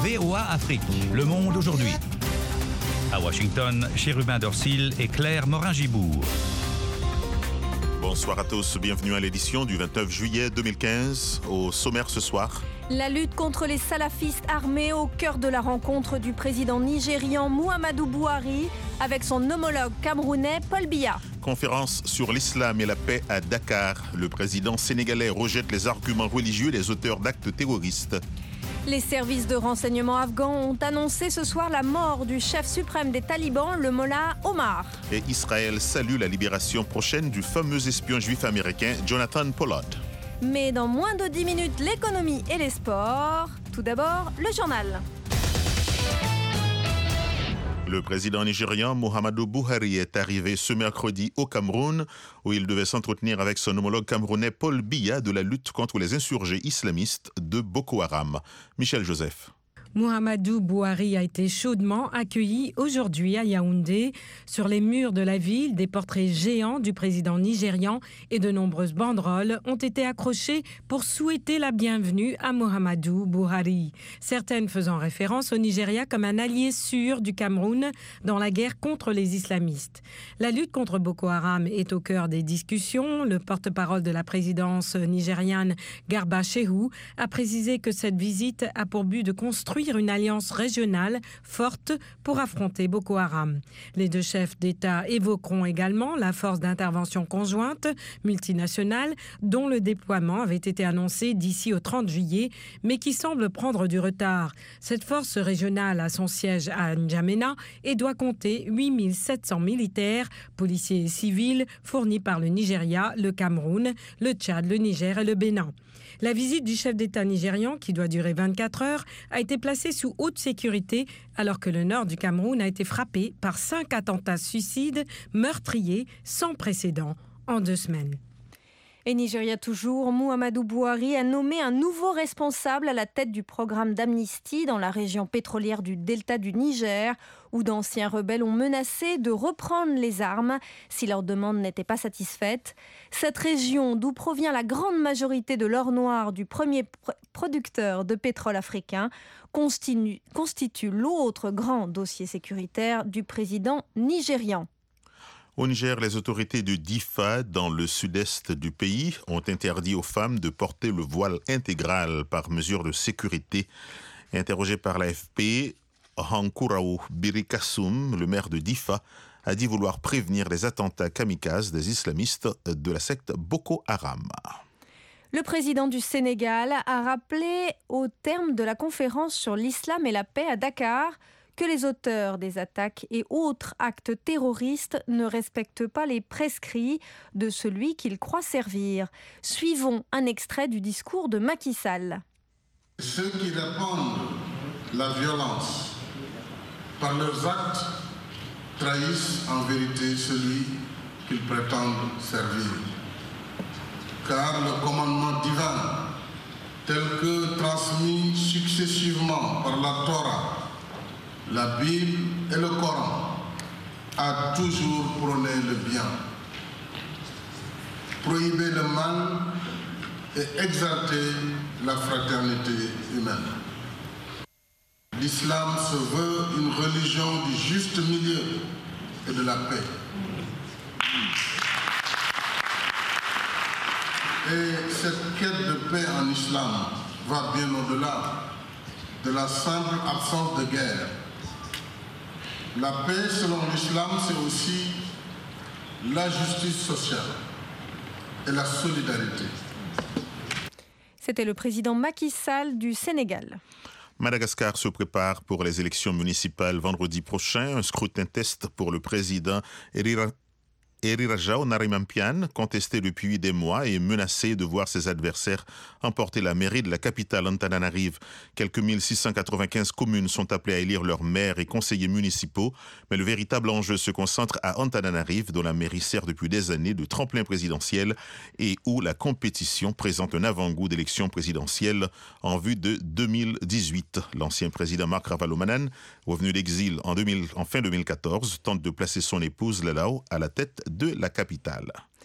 VOA Afrique, Le Monde aujourd'hui. À Washington, Chérubin Dorsil et Claire Morin-Gibourg. Bonsoir à tous, bienvenue à l'édition du 29 juillet 2015. Au sommaire ce soir. La lutte contre les salafistes armés au cœur de la rencontre du président nigérian Muhammadu Buhari avec son homologue camerounais Paul Biya. Conférence sur l'islam et la paix à Dakar. Le président sénégalais rejette les arguments religieux des auteurs d'actes terroristes. Les services de renseignement afghans ont annoncé ce soir la mort du chef suprême des talibans, le Mollah Omar. Et Israël salue la libération prochaine du fameux espion juif américain Jonathan Pollard. Mais dans moins de 10 minutes, l'économie et les sports. Tout d'abord, le journal. Le président nigérian Muhammadu Buhari est arrivé ce mercredi au Cameroun, où il devait s'entretenir avec son homologue camerounais Paul Biya de la lutte contre les insurgés islamistes de Boko Haram. Michel Joseph. Muhammadu Buhari a été chaudement accueilli aujourd'hui à Yaoundé. Sur les murs de la ville, des portraits géants du président nigérian et de nombreuses banderoles ont été accrochées pour souhaiter la bienvenue à Muhammadu Buhari. Certaines faisant référence au Nigeria comme un allié sûr du Cameroun dans la guerre contre les islamistes. La lutte contre Boko Haram est au cœur des discussions. Le porte-parole de la présidence nigériane, Garba Shehu, a précisé que cette visite a pour but de construire une alliance régionale forte pour affronter Boko Haram. Les deux chefs d'État évoqueront également la force d'intervention conjointe multinationale dont le déploiement avait été annoncé d'ici au 30 juillet, mais qui semble prendre du retard. Cette force régionale a son siège à N'Djamena et doit compter 8 700 militaires, policiers et civils fournis par le Nigeria, le Cameroun, le Tchad, le Niger et le Bénin. La visite du chef d'État nigérian, qui doit durer 24 heures, a été placée sous haute sécurité alors que le nord du Cameroun a été frappé par 5 attentats suicides meurtriers sans précédent en 2 semaines. Et Nigeria toujours, Muhammadu Buhari a nommé un nouveau responsable à la tête du programme d'amnistie dans la région pétrolière du delta du Niger, où d'anciens rebelles ont menacé de reprendre les armes si leur demande n'était pas satisfaite. Cette région, d'où provient la grande majorité de l'or noir du premier producteur de pétrole africain, constitue l'autre grand dossier sécuritaire du président nigérian. Au Niger, les autorités de Difa, dans le sud-est du pays, ont interdit aux femmes de porter le voile intégral par mesure de sécurité. Interrogé par l'AFP, Hankouraou Birikassoum, le maire de Difa, a dit vouloir prévenir les attentats kamikazes des islamistes de la secte Boko Haram. Le président du Sénégal a rappelé au terme de la conférence sur l'islam et la paix à Dakar que les auteurs des attaques et autres actes terroristes ne respectent pas les prescrits de celui qu'ils croient servir. Suivons un extrait du discours de Macky Sall. Ceux qui répandent la violence par leurs actes trahissent en vérité celui qu'ils prétendent servir. Car le commandement divin, tel que transmis successivement par la Torah, la Bible et le Coran, a toujours prôné le bien, prohibé le mal et exalté la fraternité humaine. L'islam se veut une religion du juste milieu et de la paix. Et cette quête de paix en islam va bien au-delà de la simple absence de guerre. La paix, selon l'islam, c'est aussi la justice sociale et la solidarité. C'était le président Macky Sall du Sénégal. Madagascar se prépare pour les élections municipales vendredi prochain. Un scrutin test pour le président Heriraja Onarimampian, contesté depuis des mois et menacé de voir ses adversaires emporter la mairie de la capitale Antananarive. Quelques 1695 communes sont appelées à élire leurs maires et conseillers municipaux, mais le véritable enjeu se concentre à Antananarive, dont la mairie sert depuis des années de tremplin présidentiel et où la compétition présente un avant-goût d'élection présidentielle en vue de 2018. L'ancien président Marc Ravalomanan, revenu d'exil en fin 2014, tente de placer son épouse Lalao à la tête de la capitale.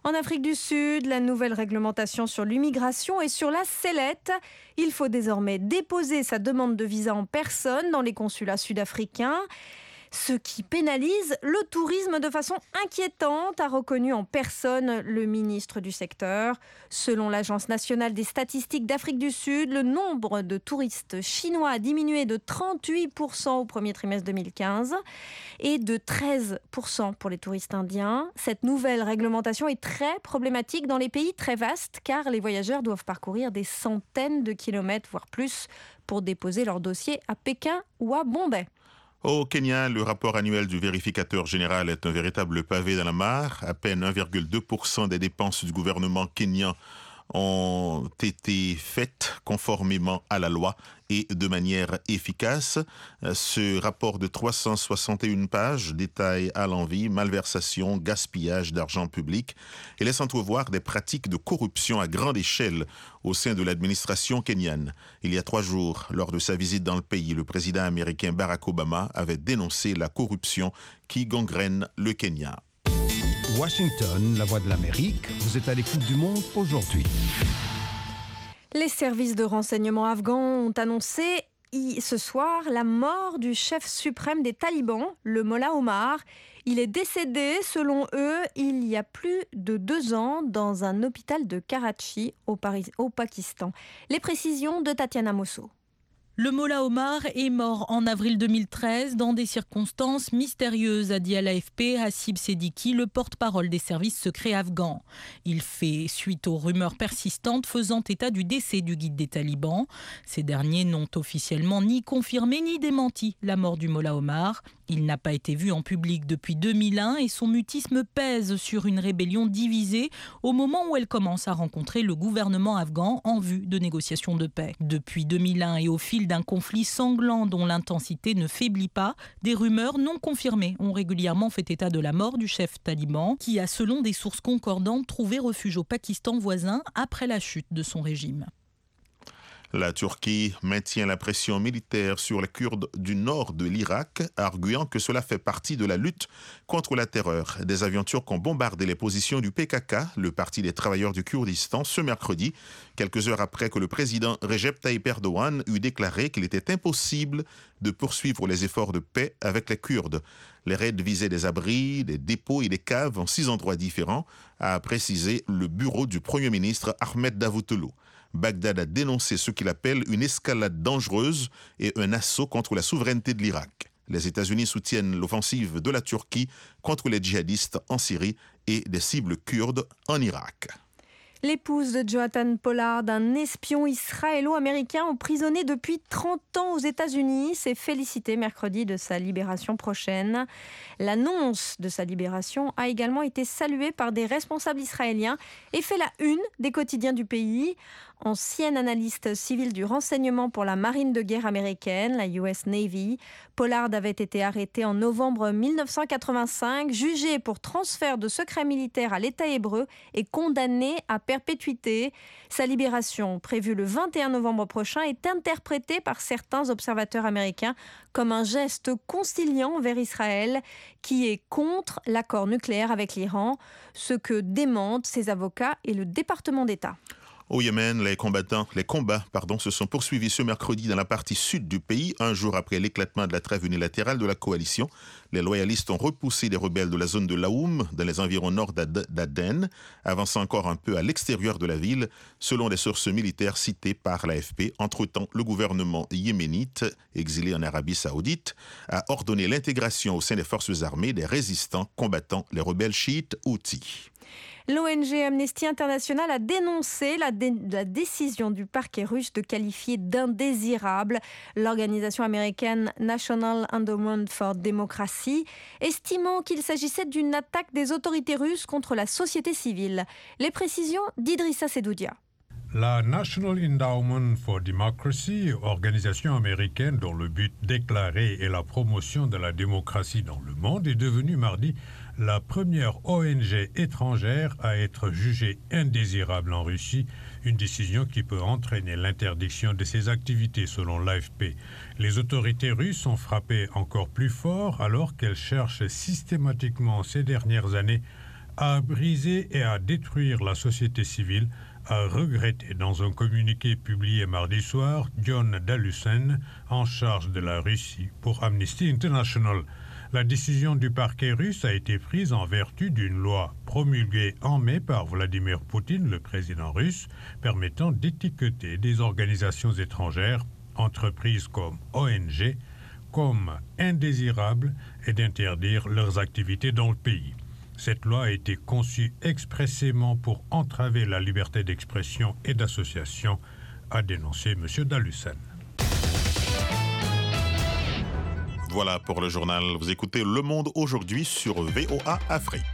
En Afrique du Sud, la nouvelle réglementation sur l'immigration et sur la sellette. Il faut désormais déposer sa demande de visa en personne dans les consulats sud-africains. Ce qui pénalise le tourisme de façon inquiétante, a reconnu en personne le ministre du secteur. Selon l'Agence nationale des statistiques d'Afrique du Sud, le nombre de touristes chinois a diminué de 38% au premier trimestre 2015 et de 13% pour les touristes indiens. Cette nouvelle réglementation est très problématique dans les pays très vastes car les voyageurs doivent parcourir des centaines de kilomètres, voire plus, pour déposer leur dossier à Pékin ou à Bombay. Au Kenya, le rapport annuel du vérificateur général est un véritable pavé dans la mare. À peine 1,2% des dépenses du gouvernement kényan ont été faites conformément à la loi et de manière efficace. Ce rapport de 361 pages détaille à l'envi malversation, gaspillage d'argent public et laisse entrevoir des pratiques de corruption à grande échelle au sein de l'administration kenyane. Il y a 3 jours, lors de sa visite dans le pays, le président américain Barack Obama avait dénoncé la corruption qui gangrène le Kenya. Washington, la voix de l'Amérique, vous êtes à l'écoute du monde aujourd'hui. Les services de renseignement afghans ont annoncé ce soir la mort du chef suprême des talibans, le Mollah Omar. Il est décédé, selon eux, il y a plus de 2 ans dans un hôpital de Karachi, au Pakistan. Les précisions de Tatiana Mosso. Le Mollah Omar est mort en avril 2013 dans des circonstances mystérieuses, a dit à l'AFP Hassib Seddiqui, le porte-parole des services secrets afghans. Il fait suite aux rumeurs persistantes faisant état du décès du guide des talibans. Ces derniers n'ont officiellement ni confirmé ni démenti la mort du Mollah Omar. Il n'a pas été vu en public depuis 2001 et son mutisme pèse sur une rébellion divisée au moment où elle commence à rencontrer le gouvernement afghan en vue de négociations de paix. Depuis 2001 et au fil d'un conflit sanglant dont l'intensité ne faiblit pas, des rumeurs non confirmées ont régulièrement fait état de la mort du chef taliban qui a, selon des sources concordantes, trouvé refuge au Pakistan voisin après la chute de son régime. La Turquie maintient la pression militaire sur les Kurdes du nord de l'Irak, arguant que cela fait partie de la lutte contre la terreur. Des avions turcs ont bombardé les positions du PKK, le Parti des travailleurs du Kurdistan, ce mercredi, quelques heures après que le président Recep Tayyip Erdogan eut déclaré qu'il était impossible de poursuivre les efforts de paix avec les Kurdes. Les raids visaient des abris, des dépôts et des caves en 6 endroits différents, a précisé le bureau du Premier ministre Ahmed Davutoglu. Bagdad a dénoncé ce qu'il appelle une escalade dangereuse et un assaut contre la souveraineté de l'Irak. Les États-Unis soutiennent l'offensive de la Turquie contre les djihadistes en Syrie et des cibles kurdes en Irak. L'épouse de Jonathan Pollard, un espion israélo-américain emprisonné depuis 30 ans aux États-Unis, s'est félicitée mercredi de sa libération prochaine. L'annonce de sa libération a également été saluée par des responsables israéliens et fait la une des quotidiens du pays. Ancienne analyste civile du renseignement pour la marine de guerre américaine, la US Navy, Pollard avait été arrêté en novembre 1985, jugé pour transfert de secrets militaires à l'État hébreu et condamné à perpétuité. Sa libération, prévue le 21 novembre prochain, est interprétée par certains observateurs américains comme un geste conciliant vers Israël qui est contre l'accord nucléaire avec l'Iran, ce que démentent ses avocats et le département d'État. Au Yémen, les combats se sont poursuivis ce mercredi dans la partie sud du pays, un jour après l'éclatement de la trêve unilatérale de la coalition. Les loyalistes ont repoussé les rebelles de la zone de Laoum, dans les environs nord d'Aden, avançant encore un peu à l'extérieur de la ville, selon des sources militaires citées par l'AFP. Entre-temps, le gouvernement yéménite, exilé en Arabie Saoudite, a ordonné l'intégration au sein des forces armées des résistants combattant les rebelles chiites houthis. L'ONG Amnesty International a dénoncé la décision du parquet russe de qualifier d'indésirable l'organisation américaine National Endowment for Democracy, estimant qu'il s'agissait d'une attaque des autorités russes contre la société civile. Les précisions d'Idrissa Sedoudia. La National Endowment for Democracy, organisation américaine dont le but déclaré est la promotion de la démocratie dans le monde, est devenue mardi la première ONG étrangère à être jugée indésirable en Russie, une décision qui peut entraîner l'interdiction de ses activités selon l'AFP. Les autorités russes ont frappé encore plus fort alors qu'elles cherchent systématiquement ces dernières années à briser et à détruire la société civile, a regretté dans un communiqué publié mardi soir John Dalusen, en charge de la Russie pour Amnesty International. La décision du parquet russe a été prise en vertu d'une loi promulguée en mai par Vladimir Poutine, le président russe, permettant d'étiqueter des organisations étrangères, entreprises comme ONG, comme indésirables et d'interdire leurs activités dans le pays. Cette loi a été conçue expressément pour entraver la liberté d'expression et d'association, a dénoncé M. Dalusen. Voilà pour le journal. Vous écoutez Le Monde aujourd'hui sur VOA Afrique.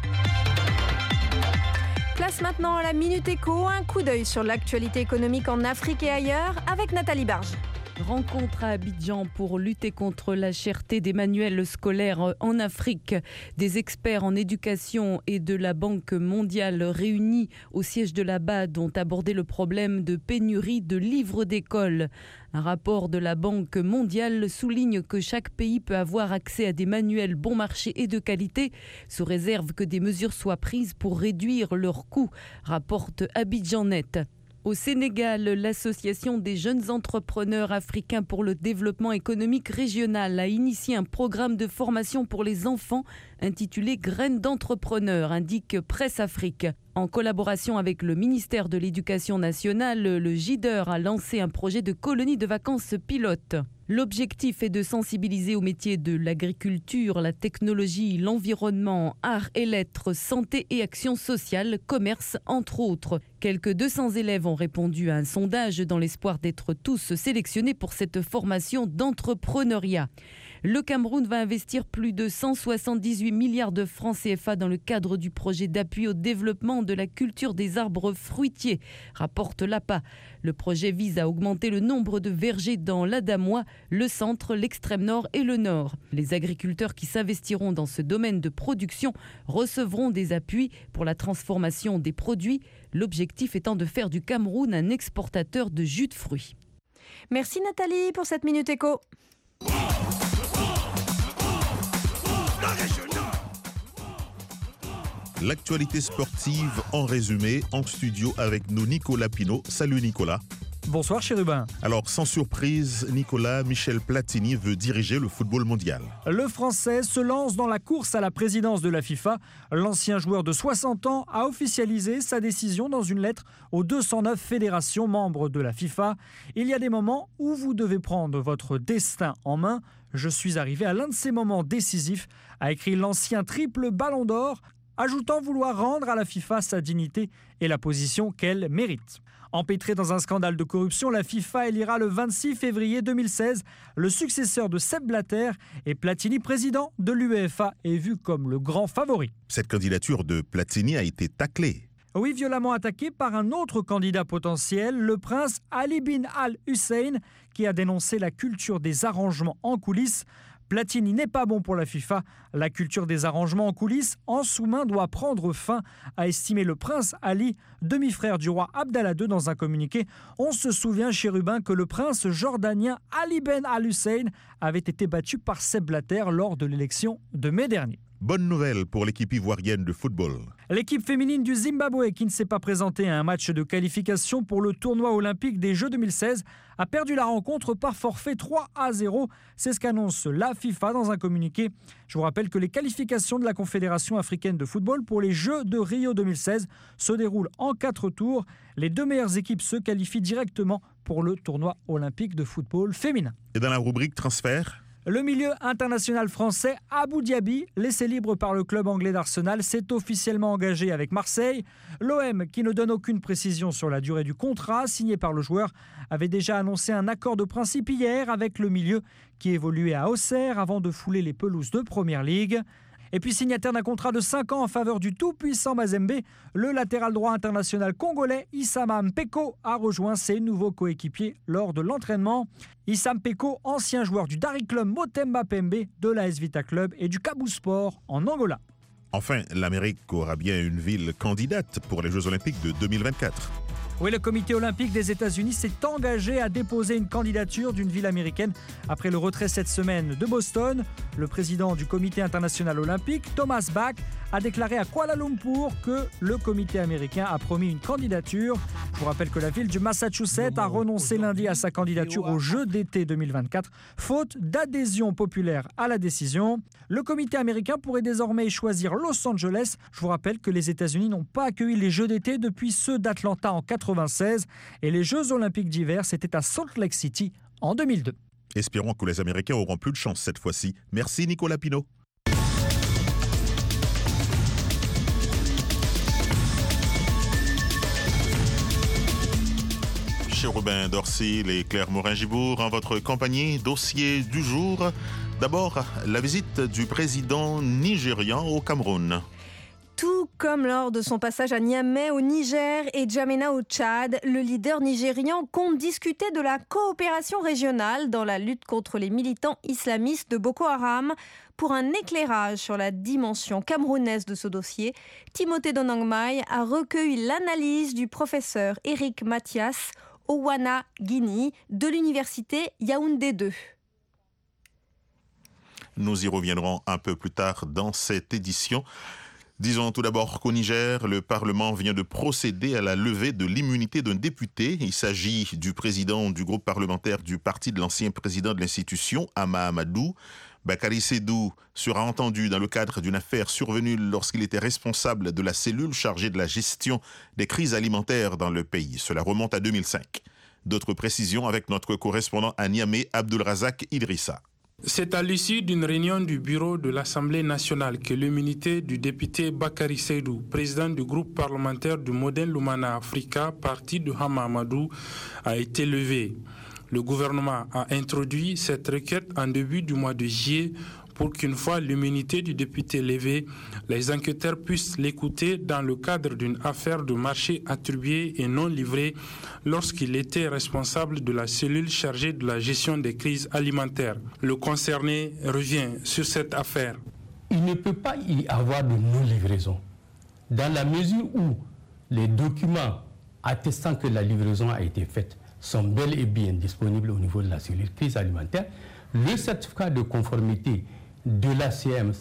Place maintenant à la Minute Éco, un coup d'œil sur l'actualité économique en Afrique et ailleurs avec Nathalie Barge. Rencontre à Abidjan pour lutter contre la cherté des manuels scolaires en Afrique. Des experts en éducation et de la Banque mondiale réunis au siège de la BAD ont abordé le problème de pénurie de livres d'école. Un rapport de la Banque mondiale souligne que chaque pays peut avoir accès à des manuels bon marché et de qualité, sous réserve que des mesures soient prises pour réduire leurs coûts, rapporte Abidjan.net. Au Sénégal, l'Association des jeunes entrepreneurs africains pour le développement économique régional a initié un programme de formation pour les enfants intitulé Graines d'entrepreneurs, indique Presse Afrique. En collaboration avec le ministère de l'Éducation nationale, le JIDER a lancé un projet de colonie de vacances pilote. L'objectif est de sensibiliser aux métiers de l'agriculture, la technologie, l'environnement, arts et lettres, santé et action sociale, commerce, entre autres. Quelques 200 élèves ont répondu à un sondage dans l'espoir d'être tous sélectionnés pour cette formation d'entrepreneuriat. Le Cameroun va investir plus de 178 milliards de francs CFA dans le cadre du projet d'appui au développement de la culture des arbres fruitiers, rapporte l'APA. Le projet vise à augmenter le nombre de vergers dans l'Adamois, le centre, l'extrême nord et le nord. Les agriculteurs qui s'investiront dans ce domaine de production recevront des appuis pour la transformation des produits, l'objectif étant de faire du Cameroun un exportateur de jus de fruits. Merci Nathalie pour cette Minute Éco. L'actualité sportive en résumé, en studio avec nous Nicolas Pinault. Salut Nicolas. Bonsoir Chérubin. Alors sans surprise, Nicolas, Michel Platini veut diriger le football mondial. Le Français se lance dans la course à la présidence de la FIFA. L'ancien joueur de 60 ans a officialisé sa décision dans une lettre aux 209 fédérations membres de la FIFA. Il y a des moments où vous devez prendre votre destin en main. Je suis arrivé à l'un de ces moments décisifs, a écrit l'ancien triple ballon d'or, ajoutant vouloir rendre à la FIFA sa dignité et la position qu'elle mérite. Empêtré dans un scandale de corruption, la FIFA élira le 26 février 2016 le successeur de Sepp Blatter et Platini, président de l'UEFA, est vu comme le grand favori. Cette candidature de Platini a été taclée. Oui, violemment attaqué par un autre candidat potentiel, le prince Ali bin Al-Hussein, qui a dénoncé la culture des arrangements en coulisses. Platini n'est pas bon pour la FIFA. La culture des arrangements en coulisses en sous-main doit prendre fin, a estimé le prince Ali, demi-frère du roi Abdallah II dans un communiqué. On se souvient, Chérubin, que le prince jordanien Ali Ben Al-Hussein avait été battu par Sepp Blatter lors de l'élection de mai dernier. Bonne nouvelle pour l'équipe ivoirienne de football. L'équipe féminine du Zimbabwe, qui ne s'est pas présentée à un match de qualification pour le tournoi olympique des Jeux 2016, a perdu la rencontre par forfait 3-0. C'est ce qu'annonce la FIFA dans un communiqué. Je vous rappelle que les qualifications de la Confédération africaine de football pour les Jeux de Rio 2016 se déroulent en 4 tours. Les 2 meilleures équipes se qualifient directement pour le tournoi olympique de football féminin. Et dans la rubrique transfert ? Le milieu international français Abou Diaby, laissé libre par le club anglais d'Arsenal, s'est officiellement engagé avec Marseille. L'OM, qui ne donne aucune précision sur la durée du contrat signé par le joueur, avait déjà annoncé un accord de principe hier avec le milieu qui évoluait à Auxerre avant de fouler les pelouses de Première Ligue. Et puis signataire d'un contrat de 5 ans en faveur du tout-puissant Mazembe, le latéral droit international congolais Issama Mpeko a rejoint ses nouveaux coéquipiers lors de l'entraînement. Issa Mpeko, ancien joueur du Dari Club Motema Pembe, de l'AS Vita Club et du Cabou Sport en Angola. Enfin, l'Amérique aura bien une ville candidate pour les Jeux Olympiques de 2024. Oui, le comité olympique des États-Unis s'est engagé à déposer une candidature d'une ville américaine après le retrait cette semaine de Boston. Le président du comité international olympique, Thomas Bach, a déclaré à Kuala Lumpur que le comité américain a promis une candidature. Je vous rappelle que la ville du Massachusetts a renoncé lundi à sa candidature aux Jeux d'été 2024, faute d'adhésion populaire à la décision. Le comité américain pourrait désormais choisir Los Angeles. Je vous rappelle que les États-Unis n'ont pas accueilli les Jeux d'été depuis ceux d'Atlanta en 1996 et les Jeux olympiques d'hiver, c'était à Salt Lake City en 2002. Espérons que les Américains auront plus de chance cette fois-ci. Merci Nicolas Pinault. Chérubin Dorsil et Claire Morin-Gibour en votre compagnie. Dossier du jour. D'abord, la visite du président nigérian au Cameroun. Tout comme lors de son passage à Niamey au Niger et Djamena au Tchad, le leader nigérian compte discuter de la coopération régionale dans la lutte contre les militants islamistes de Boko Haram. Pour un éclairage sur la dimension camerounaise de ce dossier, Timothée Donangmai a recueilli l'analyse du professeur Éric Mathias Owana Guini de l'université Yaoundé 2. Nous y reviendrons un peu plus tard dans cette édition. Disons tout d'abord qu'au Niger, le Parlement vient de procéder à la levée de l'immunité d'un député. Il s'agit du président du groupe parlementaire du parti de l'ancien président de l'institution, Hama Amadou. Bakary Sédou sera entendu dans le cadre d'une affaire survenue lorsqu'il était responsable de la cellule chargée de la gestion des crises alimentaires dans le pays. Cela remonte à 2005. D'autres précisions avec notre correspondant à Niamey, Abdulrazak Idrissa. C'est à l'issue d'une réunion du bureau de l'Assemblée nationale que l'immunité du député Bakary Sédou, président du groupe parlementaire du Modèle Lumana Africa, parti de Hama Amadou, a été levée. Le gouvernement a introduit cette requête en début du mois de juillet pour qu'une fois l'immunité du député levée, les enquêteurs puissent l'écouter dans le cadre d'une affaire de marché attribué et non livré lorsqu'il était responsable de la cellule chargée de la gestion des crises alimentaires. Le concerné revient sur cette affaire. Il ne peut pas y avoir de non-livraison. Dans la mesure où les documents attestant que la livraison a été faite sont bel et bien disponibles au niveau de la cellule crise alimentaire, le certificat de conformité de l'ACM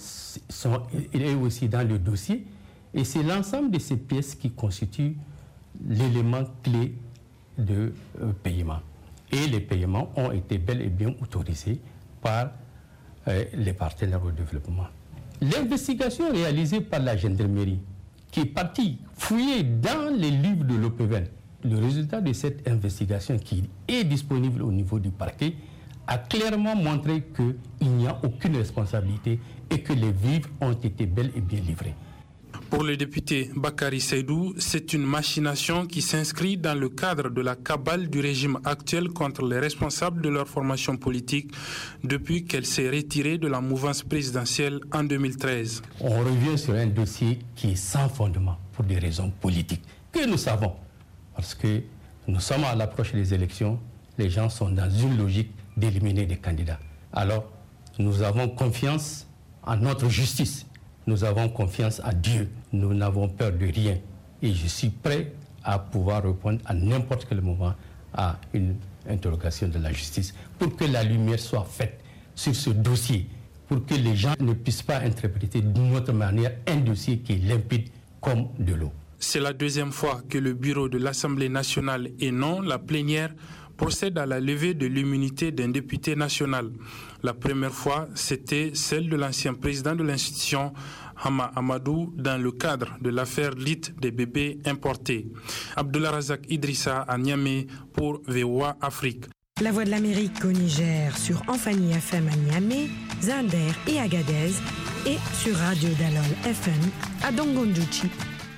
est aussi dans le dossier et c'est l'ensemble de ces pièces qui constituent l'élément clé de paiement. Et les paiements ont été bel et bien autorisés par les partenaires au développement. L'investigation réalisée par la gendarmerie, qui est partie fouiller dans les livres de l'OPEVEN, le résultat de cette investigation qui est disponible au niveau du parquet a clairement montré qu'il n'y a aucune responsabilité et que les vivres ont été bel et bien livrés. Pour le député Bakary Sédou, c'est une machination qui s'inscrit dans le cadre de la cabale du régime actuel contre les responsables de leur formation politique depuis qu'elle s'est retirée de la mouvance présidentielle en 2013. On revient sur un dossier qui est sans fondement pour des raisons politiques que nous savons. Parce que nous sommes à l'approche des élections, les gens sont dans une logique d'éliminer des candidats. Alors, nous avons confiance en notre justice. Nous avons confiance en Dieu. Nous n'avons peur de rien. Et je suis prêt à pouvoir répondre à n'importe quel moment à une interrogation de la justice pour que la lumière soit faite sur ce dossier, pour que les gens ne puissent pas interpréter d'une autre manière un dossier qui est limpide comme de l'eau. C'est la deuxième fois que le bureau de l'Assemblée nationale et non la plénière procède à la levée de l'immunité d'un député national. La première fois, c'était celle de l'ancien président de l'institution, Hama Amadou, dans le cadre de l'affaire dite des bébés importés. Abdulrazak Idrissa à Niamey pour VOA Afrique. La Voix de l'Amérique au Niger sur Enfani FM à Niamey, Zinder et Agadez et sur Radio Dalol FM à Dongondouchi.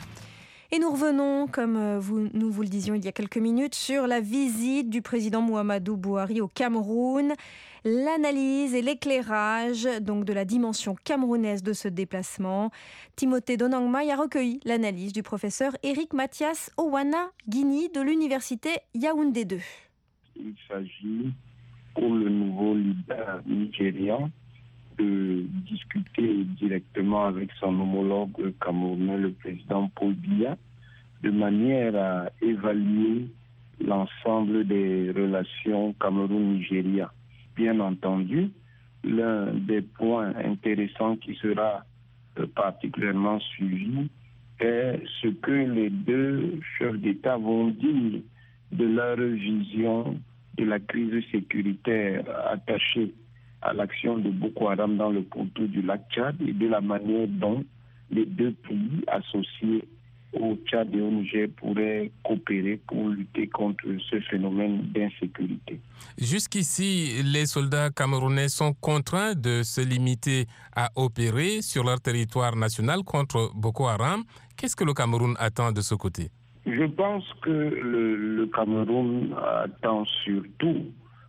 Et nous revenons, comme nous vous le disions il y a quelques minutes, sur la visite du président Muhammadu Buhari au Cameroun, l'analyse et l'éclairage donc de la dimension camerounaise de ce déplacement. Timothée Donangmai a recueilli l'analyse du professeur Éric Mathias Owana Guini de l'université Yaoundé 2. Il s'agit pour le nouveau leader nigérian de discuter directement avec son homologue camerounais, le président Paul Biya, de manière à évaluer l'ensemble des relations Cameroun-Nigeria. Bien entendu, l'un des points intéressants qui sera particulièrement suivi est ce que les deux chefs d'État vont dire de leur vision de la crise sécuritaire attachée à l'action de Boko Haram dans le pourtour du lac Tchad et de la manière dont les deux pays associés au Tchad et au Niger pourraient coopérer pour lutter contre ce phénomène d'insécurité. Jusqu'ici, les soldats camerounais sont contraints de se limiter à opérer sur leur territoire national contre Boko Haram. Qu'est-ce que le Cameroun attend de ce côté? Je pense que le Cameroun attend surtout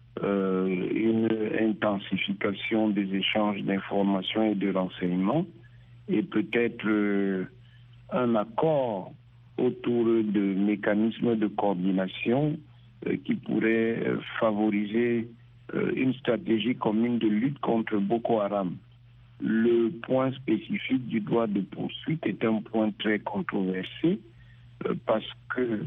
une intensification des échanges d'informations et de renseignements et peut-être un accord autour de mécanismes de coordination qui pourraient favoriser une stratégie commune de lutte contre Boko Haram. Le point spécifique du droit de poursuite est un point très controversé parce que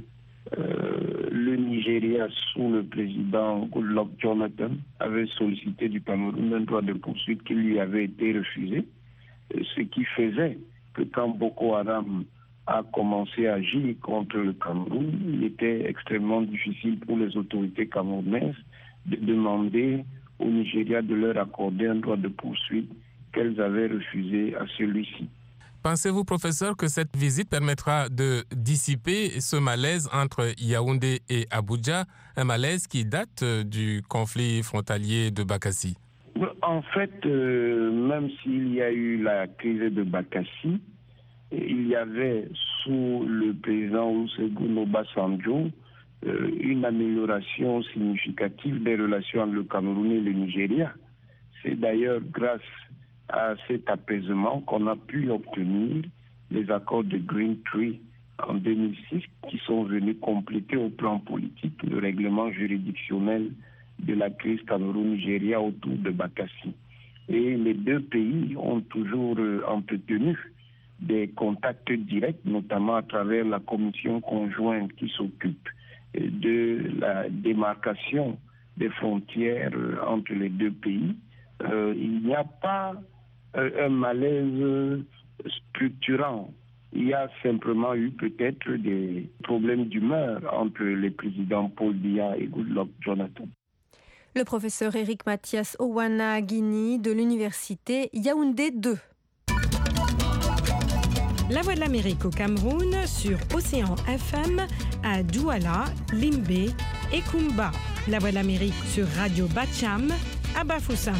le Nigeria, sous le président Goodluck Jonathan, avait sollicité du Cameroun un droit de poursuite qui lui avait été refusé, ce qui faisait que quand Boko Haram a commencé à agir contre le Cameroun, il était extrêmement difficile pour les autorités camerounaises de demander au Nigeria de leur accorder un droit de poursuite qu'elles avaient refusé à celui-ci. Pensez-vous, professeur, que cette visite permettra de dissiper ce malaise entre Yaoundé et Abuja, un malaise qui date du conflit frontalier de Bakassi? En fait, même s'il y a eu la crise de Bakassi, il y avait sous le président Olusegun Obasanjo une amélioration significative des relations entre le Cameroun et le Nigeria. C'est d'ailleurs grâce à cet apaisement qu'on a pu obtenir les accords de Green Tree en 2006 qui sont venus compléter au plan politique le règlement juridictionnel de la crise Cameroun-Nigeria autour de Bakassi. Et les deux pays ont toujours entretenu des contacts directs, notamment à travers la commission conjointe qui s'occupe de la démarcation des frontières entre les deux pays. Il n'y a pas un malaise structurant. Il y a simplement eu peut-être des problèmes d'humeur entre les présidents Paul Biya et Goodluck Jonathan. Le professeur Éric Mathias Owana-Guini de l'université Yaoundé 2. La Voix de l'Amérique au Cameroun sur Océan FM à Douala, Limbé et Kumba. La Voix de l'Amérique sur Radio Bacham à Bafoussam.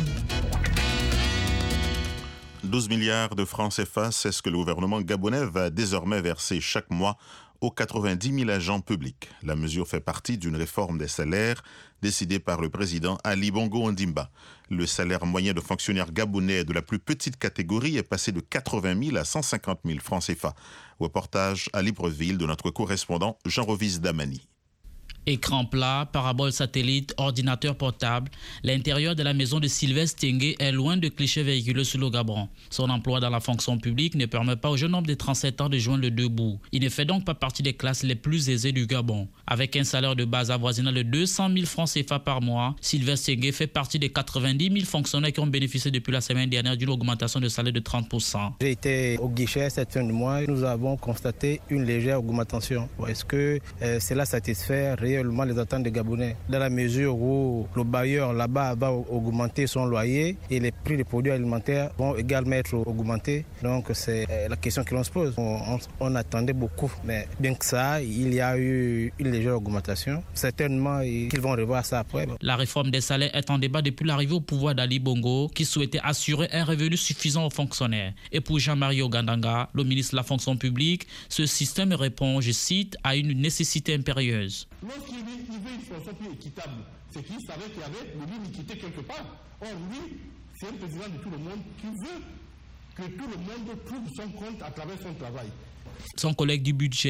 12 milliards de francs CFA, c'est ce que le gouvernement gabonais va désormais verser chaque mois aux 90 000 agents publics. La mesure fait partie d'une réforme des salaires décidée par le président Ali Bongo Ondimba. Le salaire moyen de fonctionnaires gabonais de la plus petite catégorie est passé de 80 000 à 150 000 francs CFA. Reportage à Libreville de notre correspondant Jean-Rovis Damani. Écran plat, parabole satellite, ordinateur portable, l'intérieur de la maison de Sylvestre Tengue est loin de clichés véhiculeux sur le Gabon. Son emploi dans la fonction publique ne permet pas au jeune homme de 37 ans de joindre le deux bouts. Il ne fait donc pas partie des classes les plus aisées du Gabon. Avec un salaire de base avoisinant de 200 000 francs CFA par mois, Sylvestre Tengue fait partie des 90 000 fonctionnaires qui ont bénéficié depuis la semaine dernière d'une augmentation de salaire de 30%. J'ai été au guichet cette fin de mois et nous avons constaté une légère augmentation. Est-ce que cela satisfait réellement les attentes des Gabonais, dans la mesure où le bailleur là-bas va augmenter son loyer et les prix des produits alimentaires vont également être augmentés. Donc c'est la question que l'on se pose. On attendait beaucoup, mais bien que ça, il y a eu une légère augmentation. Certainement, ils vont revoir ça après. La réforme des salaires est en débat depuis l'arrivée au pouvoir d'Ali Bongo, qui souhaitait assurer un revenu suffisant aux fonctionnaires. Et pour Jean-Marie Ogandanga, le ministre de la fonction publique, ce système répond, je cite, à une nécessité impérieuse. Lorsqu'il veut une fonction plus équitable, c'est qu'il savait qu'il y avait de l'iniquité quelque part. Or, lui, c'est un président de tout le monde qui veut que tout le monde trouve son compte à travers son travail. Son collègue du budget,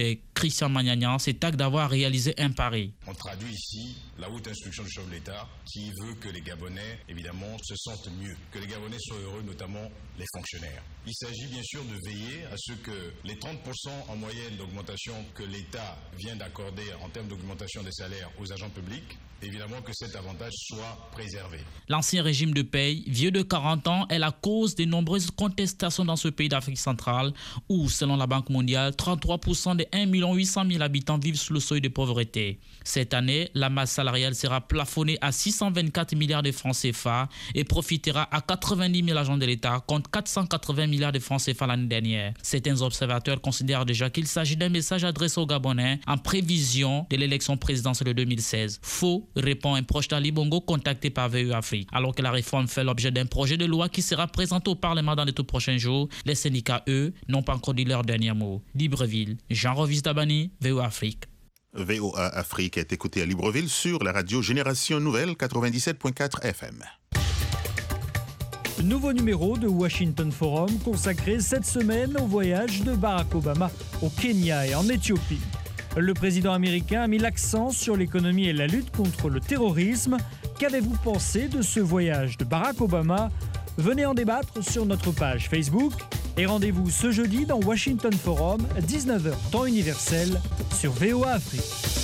Christian Magnagnan, cet acte d'avoir réalisé un pari. On traduit ici la haute instruction du chef de l'État qui veut que les Gabonais, évidemment, se sentent mieux, que les Gabonais soient heureux, notamment les fonctionnaires. Il s'agit bien sûr de veiller à ce que les 30% en moyenne d'augmentation que l'État vient d'accorder en termes d'augmentation des salaires aux agents publics, évidemment que cet avantage soit préservé. L'ancien régime de paye, vieux de 40 ans, est la cause de nombreuses contestations dans ce pays d'Afrique centrale où, selon la Banque mondiale, 33% des 1 800 000 habitants vivent sous le seuil de pauvreté. Cette année, la masse salariale sera plafonnée à 624 milliards de francs CFA et profitera à 90 000 agents de l'État contre 480 milliards de francs CFA l'année dernière. Certains observateurs considèrent déjà qu'il s'agit d'un message adressé aux Gabonais en prévision de l'élection présidentielle de 2016. Faux, répond un proche d'Ali Bongo contacté par VE Afrique. Alors que la réforme fait l'objet d'un projet de loi qui sera présenté au Parlement dans les tout prochains jours, les syndicats, eux, n'ont pas encore dit leur dernier mot. Libreville, Jean-Rovis Dabani, VO Afrique. VOA Afrique est écouté à Libreville sur la radio Génération Nouvelle 97.4 FM. Nouveau numéro de Washington Forum consacré cette semaine au voyage de Barack Obama au Kenya et en Éthiopie. Le président américain a mis l'accent sur l'économie et la lutte contre le terrorisme. Qu'avez-vous pensé de ce voyage de Barack Obama ? Venez en débattre sur notre page Facebook et rendez-vous ce jeudi dans Washington Forum, 19h temps universel sur VOA Afrique.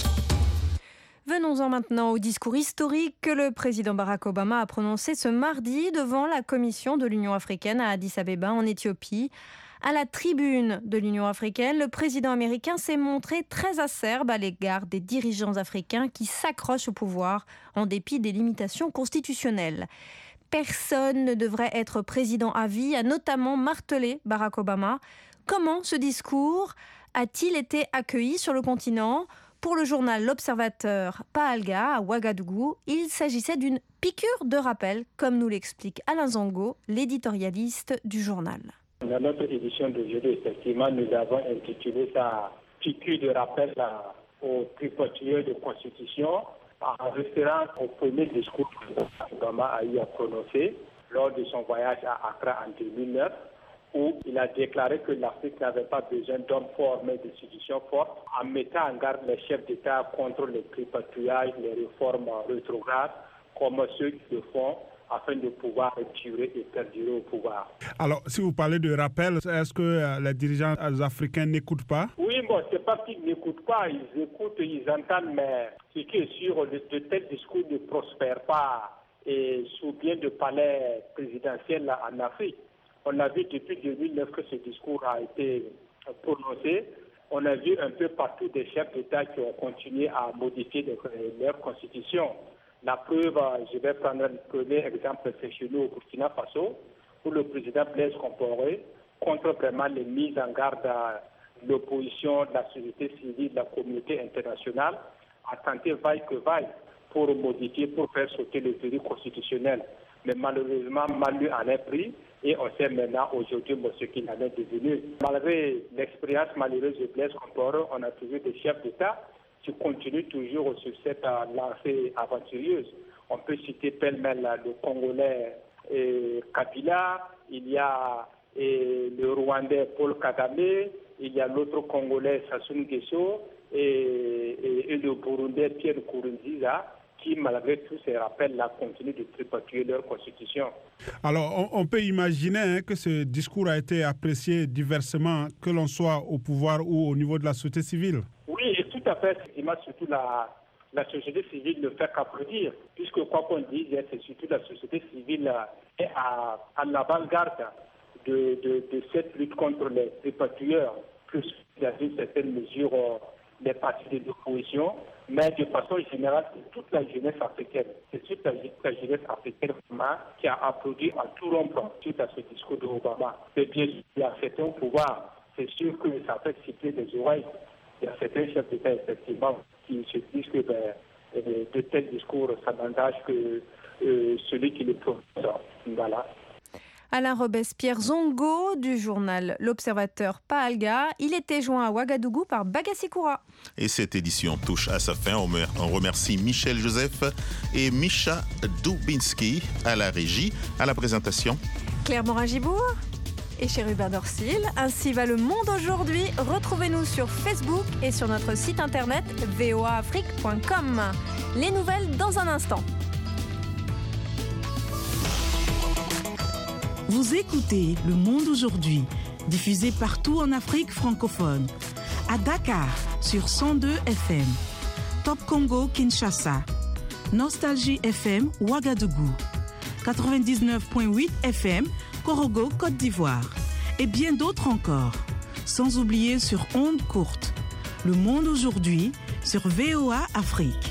Venons-en maintenant au discours historique que le président Barack Obama a prononcé ce mardi devant la commission de l'Union africaine à Addis Abeba en Éthiopie. À la tribune de l'Union africaine, le président américain s'est montré très acerbe à l'égard des dirigeants africains qui s'accrochent au pouvoir en dépit des limitations constitutionnelles. Personne ne devrait être président à vie, a notamment martelé Barack Obama. Comment ce discours a-t-il été accueilli sur le continent ? Pour le journal L'Observateur Pahalga à Ouagadougou, il s'agissait d'une piqûre de rappel, comme nous l'explique Alain Zango, l'éditorialiste du journal. Dans notre édition d'aujourd'hui, effectivement, nous avons intitulé ça « Piqûre de rappel aux tripotiers de Constitution » en référence au premier discours que Obama a eu à prononcer lors de son voyage à Accra en 2009, où il a déclaré que l'Afrique n'avait pas besoin d'hommes forts mais d'institutions fortes, en mettant en garde les chefs d'État contre les tripatouillages, les réformes rétrogrades, comme ceux qui le font, afin de pouvoir durer et perdurer au pouvoir. Alors, si vous parlez de rappel, est-ce que les dirigeants africains n'écoutent pas? Oui, bon, c'est pas qu'ils n'écoutent pas, ils écoutent, ils entendent, mais ce qui est sûr, de tels discours ne prospèrent pas et sous bien de palais présidentiels en Afrique. On a vu depuis 2009 que ce discours a été prononcé. On a vu un peu partout des chefs d'État qui ont continué à modifier leur constitution. La preuve, je vais prendre le premier exemple, c'est chez nous au Burkina Faso, où le président Blaise Compaoré, contre vraiment les mises en garde de l'opposition, de la société civile, de la communauté internationale, a tenté vaille que vaille pour modifier, pour faire sauter le verrou constitutionnel. Mais malheureusement, mal lui en est pris et on sait maintenant aujourd'hui ce qu'il en est devenu. Malgré l'expérience malheureuse de Blaise Compaoré, on a toujours des chefs d'État qui continue toujours sur cette lancée aventureuse. On peut citer pêle-mêle le Congolais Kabila, il y a le Rwandais Paul Kagame, il y a l'autre Congolais Sassou Nguesso et le Burundais Pierre Nkurunziza, qui, malgré tous ces rappels-là, continuent de tripatouiller leur constitution. Alors, on peut imaginer que ce discours a été apprécié diversement, que l'on soit au pouvoir ou au niveau de la société civile. Oui, et tout à fait, effectivement, surtout la société civile ne fait qu'applaudir, puisque quoi qu'on dise, c'est surtout la société civile est à l'avant-garde de cette lutte contre les tripatouilleurs, plus il y a une certaine mesure des partis de l'opposition, mais de façon générale, c'est toute la jeunesse africaine. C'est toute la jeunesse africaine qui a applaudi à tout rompre suite à ce discours d'Obama. Et bien sûr, il y a certains pouvoirs, c'est sûr que ça fait siffler des oreilles. Il y a certains chefs d'État, effectivement, qui se disent que de tels discours, ça n'engage que celui qui les prononce. Voilà. Alain Robespierre Zongo du journal L'Observateur Pahalga. Il était joint à Ouagadougou par Bagassi Koura. Et cette édition touche à sa fin. On remercie Michel Joseph et Misha Dubinski à la régie, à la présentation. Claire Morin-Gibourg et Chérubin Dorsil. Ainsi va le monde aujourd'hui. Retrouvez-nous sur Facebook et sur notre site internet voaafrique.com. Les nouvelles dans un instant. Vous écoutez Le Monde aujourd'hui, diffusé partout en Afrique francophone. À Dakar, sur 102 FM. Top Congo, Kinshasa. Nostalgie FM, Ouagadougou. 99.8 FM, Korogo, Côte d'Ivoire. Et bien d'autres encore. Sans oublier sur ondes courtes. Le Monde aujourd'hui, sur VOA Afrique.